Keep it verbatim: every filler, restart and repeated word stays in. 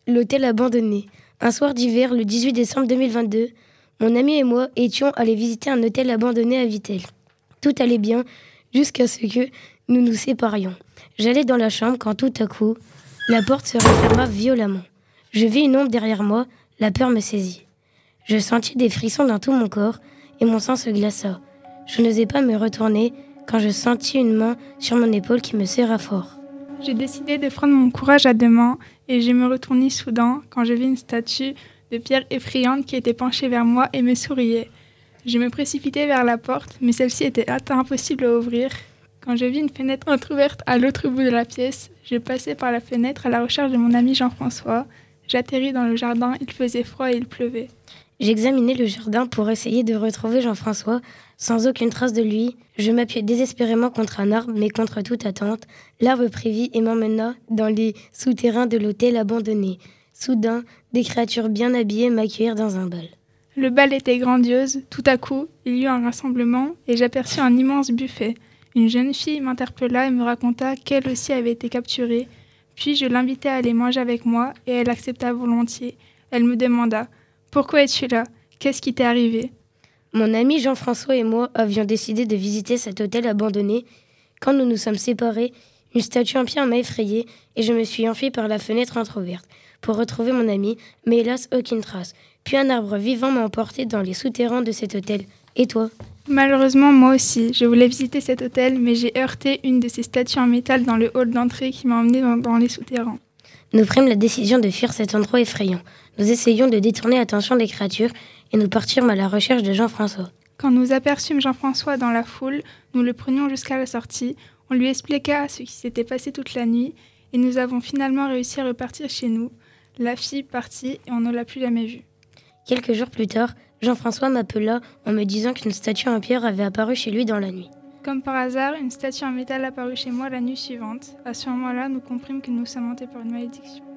L'hôtel abandonné. Un soir d'hiver, le dix-huit décembre deux mille vingt-deux, mon ami et moi étions allés visiter un hôtel abandonné à Vittel. Tout allait bien jusqu'à ce que nous nous séparions. J'allais dans la chambre quand tout à coup, la porte se referma violemment. Je vis une ombre derrière moi, la peur me saisit. Je sentis des frissons dans tout mon corps et mon sang se glaça. Je n'osais pas me retourner quand je sentis une main sur mon épaule qui me serra fort. J'ai décidé de prendre mon courage à deux mains et je me retournai soudain quand je vis une statue de pierre effrayante qui était penchée vers moi et me souriait. Je me précipitai vers la porte, mais celle-ci était impossible à ouvrir. Quand je vis une fenêtre entrouverte à l'autre bout de la pièce, je passai par la fenêtre à la recherche de mon ami Jean-François. J'atterris dans le jardin, il faisait froid et il pleuvait. J'examinais le jardin pour essayer de retrouver Jean-François. Sans aucune trace de lui, je m'appuyai désespérément contre un arbre, mais contre toute attente, l'arbre prévit et m'emmena dans les souterrains de l'hôtel abandonné. Soudain, des créatures bien habillées m'accueillirent dans un bal. Le bal était grandiose. Tout à coup, il y eut un rassemblement et j'aperçus un immense buffet. Une jeune fille m'interpella et me raconta qu'elle aussi avait été capturée. Puis je l'invitai à aller manger avec moi et elle accepta volontiers. Elle me demanda « Pourquoi es-tu là ? Qu'est-ce qui t'est arrivé ?» Mon ami Jean-François et moi avions décidé de visiter cet hôtel abandonné. Quand nous nous sommes séparés, une statue en pierre m'a effrayée et je me suis enfui par la fenêtre entrouverte pour retrouver mon ami, mais hélas, aucune trace. Puis un arbre vivant m'a emporté dans les souterrains de cet hôtel. Et toi ? Malheureusement, moi aussi. Je voulais visiter cet hôtel, mais j'ai heurté une de ces statues en métal dans le hall d'entrée qui m'a emmené dans, dans les souterrains. Nous prîmes la décision de fuir cet endroit effrayant. Nous essayions de détourner l'attention des créatures et nous partirons à la recherche de Jean-François. Quand nous aperçûmes Jean-François dans la foule, nous le prenions jusqu'à la sortie. On lui expliqua ce qui s'était passé toute la nuit et nous avons finalement réussi à repartir chez nous. La fille partit et on ne l'a plus jamais vue. Quelques jours plus tard, Jean-François m'appela en me disant qu'une statue en pierre avait apparu chez lui dans la nuit. Comme par hasard, une statue en métal apparut chez moi la nuit suivante. À ce moment-là, nous comprîmes que nous sommes hantés par une malédiction.